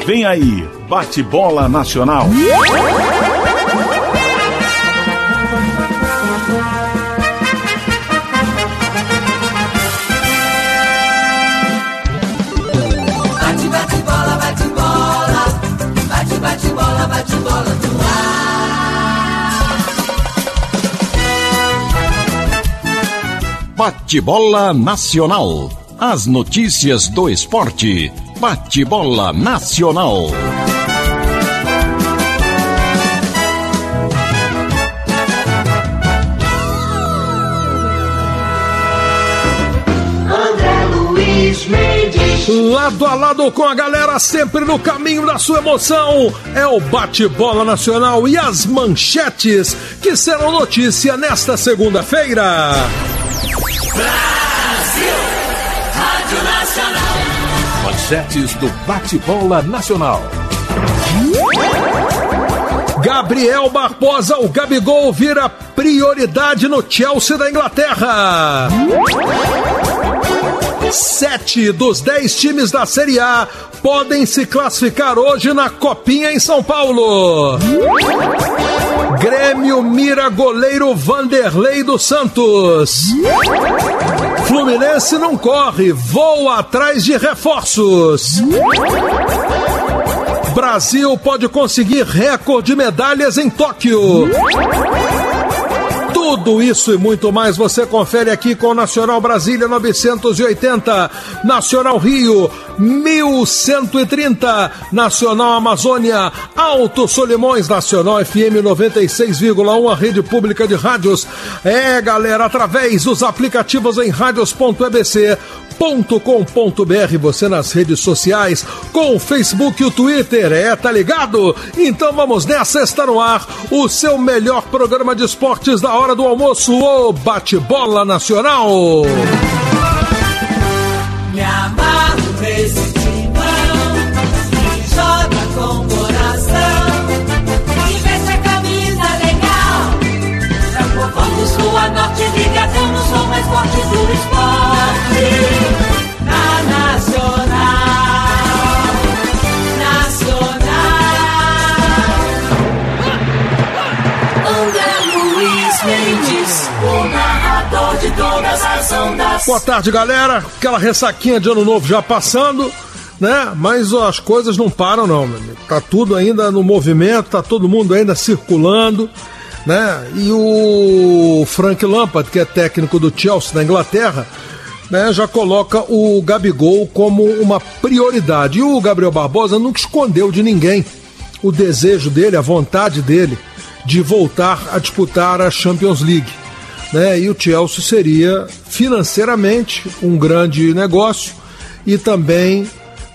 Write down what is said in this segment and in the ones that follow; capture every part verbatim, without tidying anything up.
Vem aí, bate-bola nacional. Bate, bate, bola, bate, bola. Bate, bate, bola, bate, bola no ar. Bate-bola nacional. As notícias do esporte. Bate-bola nacional. André Luiz Mendes. Lado a lado com a galera, sempre no caminho da sua emoção. É o Bate-bola nacional e as manchetes que serão notícia nesta segunda-feira. Brasil. Rádio Nacional. Manchetes do Bate-bola nacional. Gabriel Barbosa, o Gabigol, vira prioridade no Chelsea da Inglaterra. Sete dos dez times da Série A podem se classificar hoje na Copinha em São Paulo. Grêmio mira goleiro Vanderlei dos Santos. Fluminense não corre, voa atrás de reforços. Brasil pode conseguir recorde de medalhas em Tóquio. Tudo isso e muito mais você confere aqui com o Nacional Brasília novecentos e oitenta, Nacional Rio mil cento e trinta, Nacional Amazônia, Alto Solimões, Nacional F M noventa e seis vírgula um, a rede pública de rádios. É, galera, através dos aplicativos em radios ponto e b c ponto com ponto b r, você nas redes sociais, com o Facebook e o Twitter, é, tá ligado? Então vamos nessa, está no ar o seu melhor programa de esportes da hora do almoço, o Bate-bola Nacional. Me amarro nesse timão que joga com coração e veste a camisa legal. É o povão do sul a norte, ligadão, sou mais forte do esporte. Na Nacional, Nacional. André Luiz Mendes, o narrador de todas as ondas. Boa tarde, galera. Aquela ressaquinha de ano novo já passando, né? Mas ó, as coisas não param, não, meu amigo. Tá tudo ainda no movimento, tá todo mundo ainda circulando, né? E o Frank Lampard, que é técnico do Chelsea da Inglaterra, né, já coloca o Gabigol como uma prioridade. E o Gabriel Barbosa nunca escondeu de ninguém o desejo dele, a vontade dele de voltar a disputar a Champions League, né? E o Chelsea seria financeiramente um grande negócio e também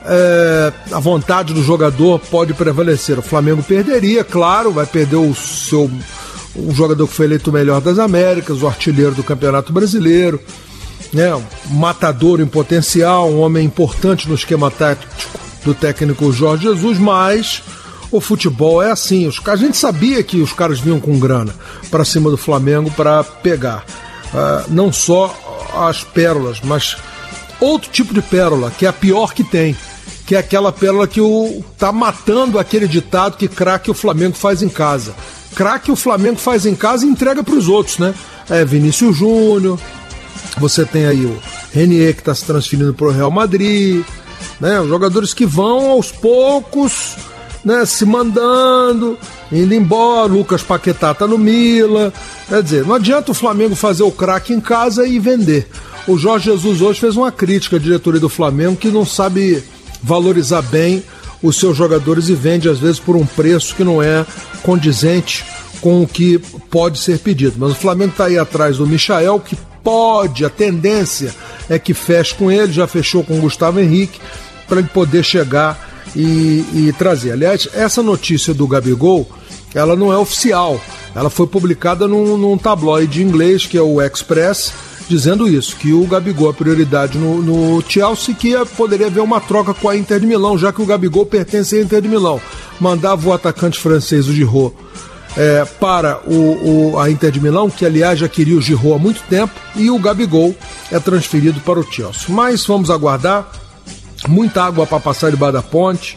é, a vontade do jogador pode prevalecer. O Flamengo perderia, claro, vai perder o seu o jogador que foi eleito o melhor das Américas, o artilheiro do Campeonato Brasileiro, né, um matador em potencial, um homem importante no esquema tático do técnico Jorge Jesus, mas o futebol é assim. Os, a gente sabia que os caras vinham com grana para cima do Flamengo para pegar uh, não só as pérolas, mas outro tipo de pérola, que é a pior que tem, que é aquela pérola que o, tá matando aquele ditado que craque o Flamengo faz em casa. Craque o Flamengo faz em casa e entrega para os outros, né? É Vinícius Júnior, você tem aí o Renier, que está se transferindo para o Real Madrid, né? Os jogadores que vão aos poucos, né, se mandando, indo embora. Lucas Paquetá tá no Milan. Quer dizer, não adianta o Flamengo fazer o craque em casa e vender. O Jorge Jesus hoje fez uma crítica à diretoria do Flamengo, que não sabe valorizar bem os seus jogadores e vende às vezes por um preço que não é condizente com o que pode ser pedido. Mas o Flamengo está aí atrás do Michael, que pode, a tendência é que feche com ele, já fechou com o Gustavo Henrique, para ele poder chegar e, e trazer. Aliás, essa notícia do Gabigol, ela não é oficial, ela foi publicada num, num tabloide inglês, que é o Express, dizendo isso, que o Gabigol é prioridade no, no Chelsea, que poderia haver uma troca com a Inter de Milão, já que o Gabigol pertence à Inter de Milão. Mandava o atacante francês, o Giroud, É, para o, o, a Inter de Milão, que aliás já queria o Giroud há muito tempo, e o Gabigol é transferido para o Chelsea. Mas vamos aguardar, muita água para passar debaixo da ponte,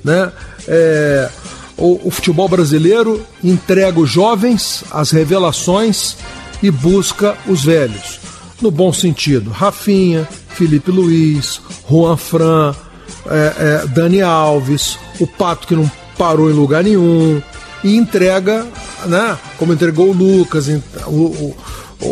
né? É, o, o futebol brasileiro entrega os jovens, as revelações e busca os velhos. No bom sentido, Rafinha, Felipe Luiz, Juan Fran, é, é, Dani Alves, o Pato que não parou em lugar nenhum, e entrega, né, como entregou o Lucas, o, o, o,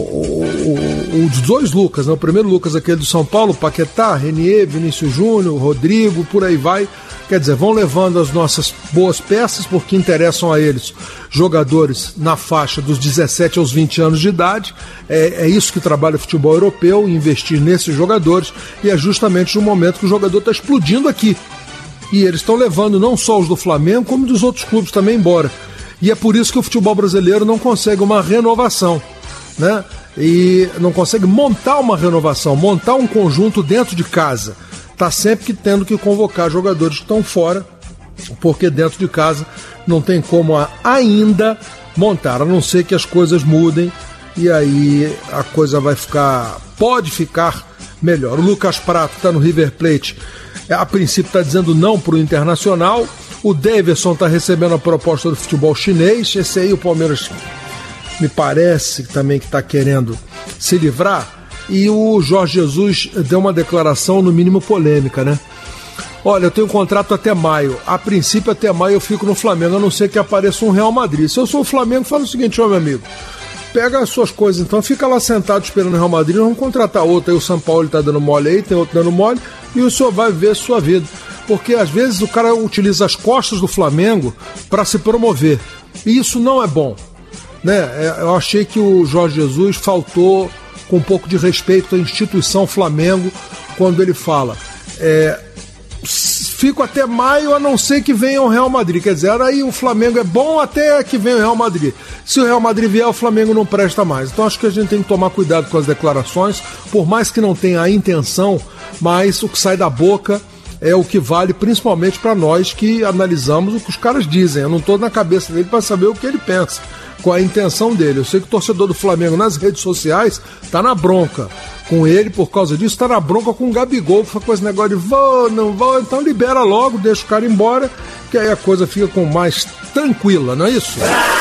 o, os dois Lucas, né, o primeiro Lucas, aquele do São Paulo, Paquetá, Renier, Vinícius Júnior, Rodrigo, por aí vai. Quer dizer, vão levando as nossas boas peças, porque interessam a eles jogadores na faixa dos dezessete aos vinte anos de idade. É, é isso que trabalha o futebol europeu, investir nesses jogadores, e é justamente no momento que o jogador está explodindo aqui. E eles estão levando não só os do Flamengo, como dos outros clubes também embora. E é por isso que o futebol brasileiro não consegue uma renovação, né? E não consegue montar uma renovação, montar um conjunto dentro de casa. Está sempre que tendo que convocar jogadores que estão fora, porque dentro de casa não tem como ainda montar, a não ser que as coisas mudem, e aí a coisa vai ficar, pode ficar melhor. O Lucas Prato está no River Plate, a princípio está dizendo não para o Internacional. O Davidson está recebendo a proposta do futebol chinês. Esse aí o Palmeiras me parece também que está querendo se livrar. E o Jorge Jesus deu uma declaração no mínimo polêmica, né? Olha, eu tenho um contrato até maio. A princípio até maio eu fico no Flamengo, a não ser que apareça um Real Madrid. Se eu sou o Flamengo, fala o seguinte: ó, meu amigo, pega as suas coisas então, fica lá sentado esperando o Real Madrid, vamos contratar outro. Aí o São Paulo está dando mole aí, tem outro dando mole, e o senhor vai ver a sua vida. Porque às vezes o cara utiliza as costas do Flamengo para se promover. E isso não é bom, né? Eu achei que o Jorge Jesus faltou com um pouco de respeito à instituição Flamengo quando ele fala é, fico até maio a não ser que venha o Real Madrid. Quer dizer, aí o Flamengo é bom até que venha o Real Madrid. Se o Real Madrid vier, o Flamengo não presta mais. Então acho que a gente tem que tomar cuidado com as declarações, por mais que não tenha a intenção, mas o que sai da boca é o que vale, principalmente para nós que analisamos o que os caras dizem. Eu não estou na cabeça dele para saber o que ele pensa, qual a intenção dele. Eu sei que o torcedor do Flamengo nas redes sociais está na bronca com ele por causa disso, está na bronca com o Gabigol, que foi com esse negócio de vou, não vou, então libera logo, deixa o cara embora, que aí a coisa fica com mais tranquila, não é isso?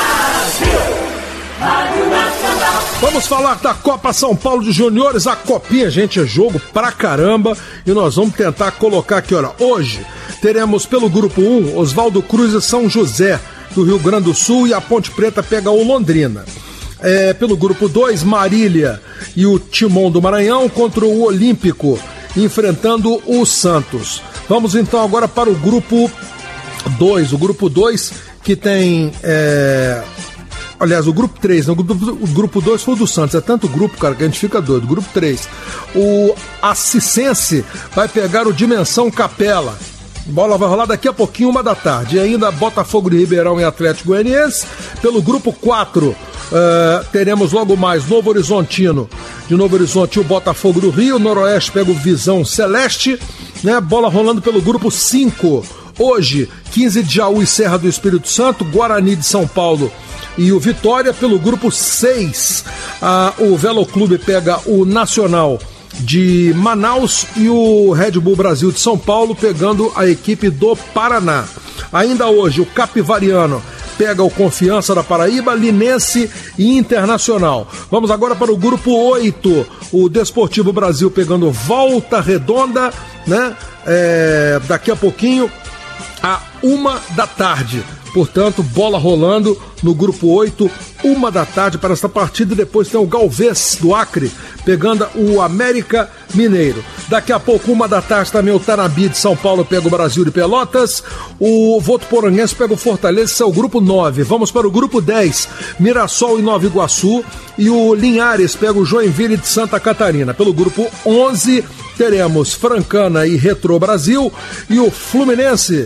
Vamos falar da Copa São Paulo de Juniores, a copinha, gente, é jogo pra caramba, e nós vamos tentar colocar aqui, olha, hoje teremos pelo grupo um, Oswaldo Cruz e São José, do Rio Grande do Sul, e a Ponte Preta pega o Londrina. É, pelo grupo dois, Marília e o Timon do Maranhão contra o Olímpico, enfrentando o Santos. Vamos então agora para o grupo dois, o grupo dois que tem... É... Aliás, o grupo três, não, o grupo dois foi o do Santos, é tanto grupo, cara, que a gente fica doido. Grupo três, o Assistense vai pegar o Dimensão Capela. Bola vai rolar daqui a pouquinho, uma da tarde. E ainda Botafogo de Ribeirão e Atlético Goianiense. Pelo grupo quatro, uh, teremos logo mais Novo Horizontino. De Novo Horizonte, o Botafogo do Rio. Noroeste pega o Visão Celeste, né? Bola rolando pelo grupo cinco. Hoje, quinze de Jaú e Serra do Espírito Santo. Guarani de São Paulo e o Vitória. Pelo grupo seis, uh, o Velo Clube pega o Nacional de Manaus e o Red Bull Brasil de São Paulo pegando a equipe do Paraná. Ainda hoje o Capivariano pega o Confiança da Paraíba, Linense e Internacional. Vamos agora para o grupo oito, o Desportivo Brasil pegando Volta Redonda, né? É, daqui a pouquinho, a uma da tarde. Portanto, bola rolando no grupo oito, uma da tarde para essa partida. E depois tem o Galvez do Acre pegando o América Mineiro. Daqui a pouco, uma da tarde, também o Tanabi de São Paulo pega o Brasil de Pelotas. O Votuporanguense pega o Fortaleza, esse é o grupo nove. Vamos para o grupo dez, Mirassol e Nova Iguaçu. E o Linhares pega o Joinville de Santa Catarina. Pelo grupo onze, teremos Francana e Retrô Brasil. E o Fluminense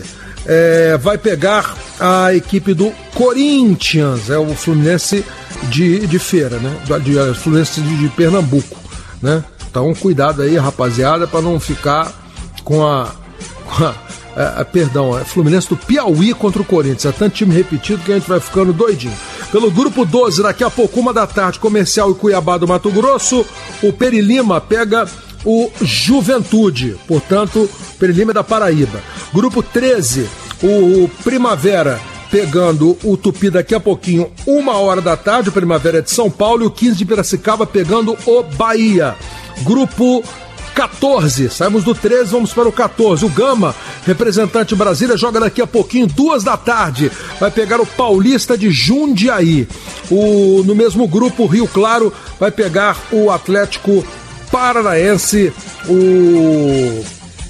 É, vai pegar a equipe do Corinthians, é o Fluminense de, de Feira, né? De, de, Fluminense de, de Pernambuco, né? Então cuidado aí, rapaziada, para não ficar com a, com a, a, a perdão, é Fluminense do Piauí contra o Corinthians, é tanto time repetido que a gente vai ficando doidinho. Pelo grupo doze, daqui a pouco, uma da tarde, Comercial e Cuiabá do Mato Grosso. O Perilima pega o Juventude, portanto, Perilima é da Paraíba. Grupo treze, O Primavera pegando o Tupi daqui a pouquinho, uma hora da tarde, o Primavera é de São Paulo, e o quinze de Piracicaba pegando o Bahia. Grupo quatorze, saímos do treze, vamos para o quatorze. O Gama, representante Brasília, joga daqui a pouquinho, duas da tarde, vai pegar o Paulista de Jundiaí. O, no mesmo grupo, o Rio Claro vai pegar o Atlético Paranaense, o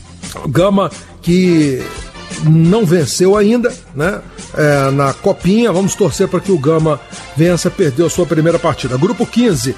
Gama que não venceu ainda, né? É, na Copinha, vamos torcer para que o Gama vença, perdeu sua primeira partida. Grupo quinze,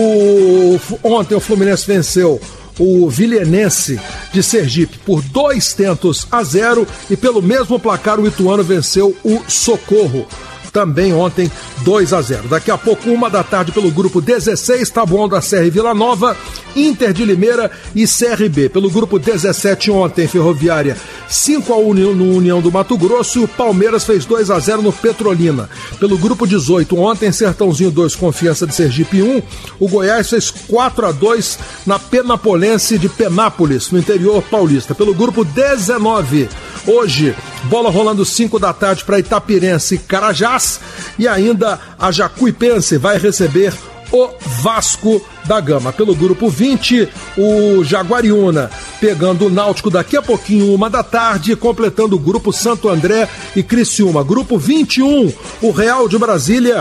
o, ontem o Fluminense venceu o Vilhenense de Sergipe por dois tentos a zero, e pelo mesmo placar o Ituano venceu o Socorro, também ontem dois a zero. Daqui a pouco, uma da tarde, pelo grupo dezesseis, Taboão da Serra e Vila Nova, Inter de Limeira e C R B. Pelo grupo dezessete, ontem, Ferroviária cinco a um no União do Mato Grosso, e o Palmeiras fez dois a zero no Petrolina. Pelo grupo dezoito, ontem, Sertãozinho dois, Confiança de Sergipe um, o Goiás fez quatro a dois na Penapolense de Penápolis, no interior paulista. Pelo grupo dezenove, hoje, bola rolando cinco da tarde para Itapirense e Carajás, e ainda a Jacuipense vai receber o Vasco da Gama. Pelo grupo vinte, o Jaguariúna pegando o Náutico daqui a pouquinho, uma da tarde, completando o grupo Santo André e Criciúma. Grupo vinte e um, o Real de Brasília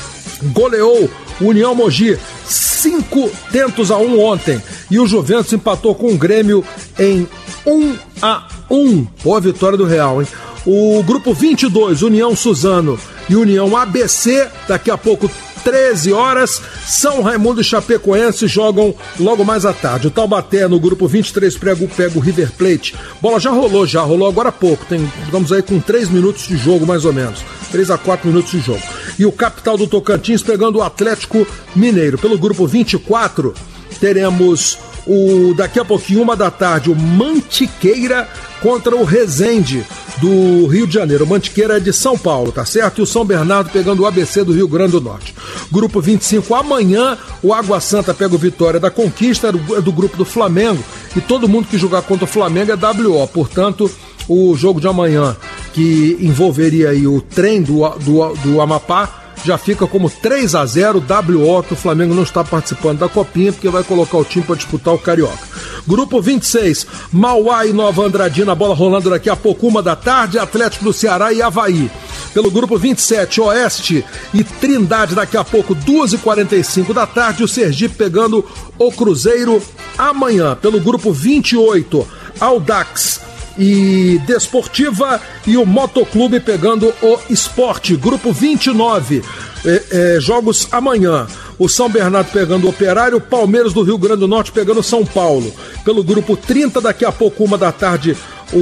goleou o União Mogi cinco tentos a um ontem, e o Juventus empatou com o Grêmio em um a um. Boa vitória do Real, hein? O grupo vinte e dois, União Suzano e União A B C, daqui a pouco, treze horas, São Raimundo e Chapecoense jogam logo mais à tarde. O Taubaté, no grupo vinte e três, pega, pega o River Plate. Bola já rolou, já rolou agora há pouco. Tem, estamos aí com três minutos de jogo, mais ou menos. três a quatro minutos de jogo. E o Capital do Tocantins pegando o Atlético Mineiro. Pelo grupo vinte e quatro, teremos o, daqui a pouquinho, uma da tarde, o Mantiqueira contra o Resende do Rio de Janeiro. O Mantiqueira é de São Paulo, tá certo? E o São Bernardo pegando o A B C do Rio Grande do Norte. Grupo vinte e cinco, amanhã o Água Santa pega o Vitória da Conquista, do, do grupo do Flamengo, e todo mundo que jogar contra o Flamengo é W O. Portanto, o jogo de amanhã, que envolveria aí o trem do, do, do Amapá, já fica como três a zero W O, que o Flamengo não está participando da Copinha, porque vai colocar o time para disputar o Carioca. Grupo vinte e seis, Mauá e Nova Andradina, bola rolando daqui a pouco, uma da tarde, Atlético do Ceará e Avaí. Pelo grupo vinte e sete, Oeste e Trindade, daqui a pouco, duas e quarenta e cinco da tarde, o Sergipe pegando o Cruzeiro amanhã. Pelo grupo vinte e oito, Audax e Desportiva e o Motoclube pegando o Esporte. Grupo vinte e nove, é, é, jogos amanhã. O São Bernardo pegando o Operário, o Palmeiras do Rio Grande do Norte pegando o São Paulo. Pelo grupo trinta, daqui a pouco, uma da tarde,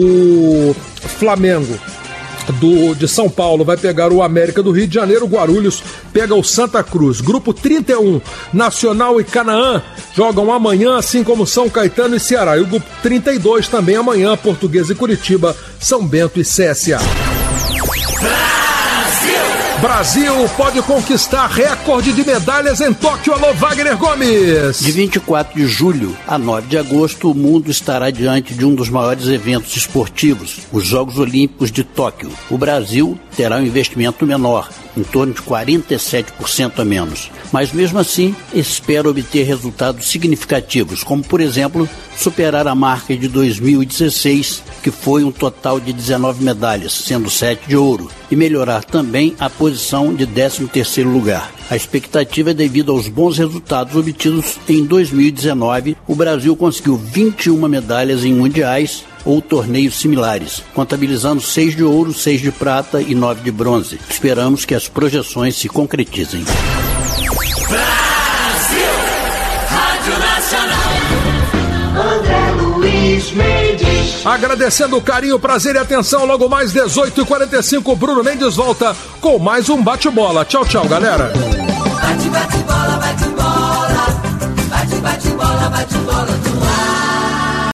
o Flamengo do, de São Paulo vai pegar o América do Rio de Janeiro, o Guarulhos pega o Santa Cruz. Grupo trinta e um, Nacional e Canaã jogam amanhã, assim como São Caetano e Ceará. E o grupo trinta e dois também amanhã, Portuguesa e Curitiba, São Bento e C S A. Brasil pode conquistar recorde de medalhas em Tóquio. Alô, Wagner Gomes. De vinte e quatro de julho a nove de agosto, o mundo estará diante de um dos maiores eventos esportivos, os Jogos Olímpicos de Tóquio. O Brasil terá um investimento menor, em torno de quarenta e sete por cento a menos. Mas mesmo assim, espera obter resultados significativos, como, por exemplo, superar a marca de dois mil e dezesseis, que foi um total de dezenove medalhas, sendo sete de ouro, e melhorar também a posição de décimo terceiro lugar. A expectativa é devido aos bons resultados obtidos em dois mil e dezenove. O Brasil conseguiu vinte e uma medalhas em mundiais ou torneios similares, contabilizando seis de ouro, seis de prata e nove de bronze. Esperamos que as projeções se concretizem. Brasil, Rádio Nacional, André Luiz Mendes. Agradecendo o carinho, prazer e atenção. Logo mais dezoito e quarenta e cinco, Bruno Mendes volta com mais um bate-bola. Tchau, tchau, galera. Bate, bate, bola, bate, bola. Bate, bate, bola, bate, bola.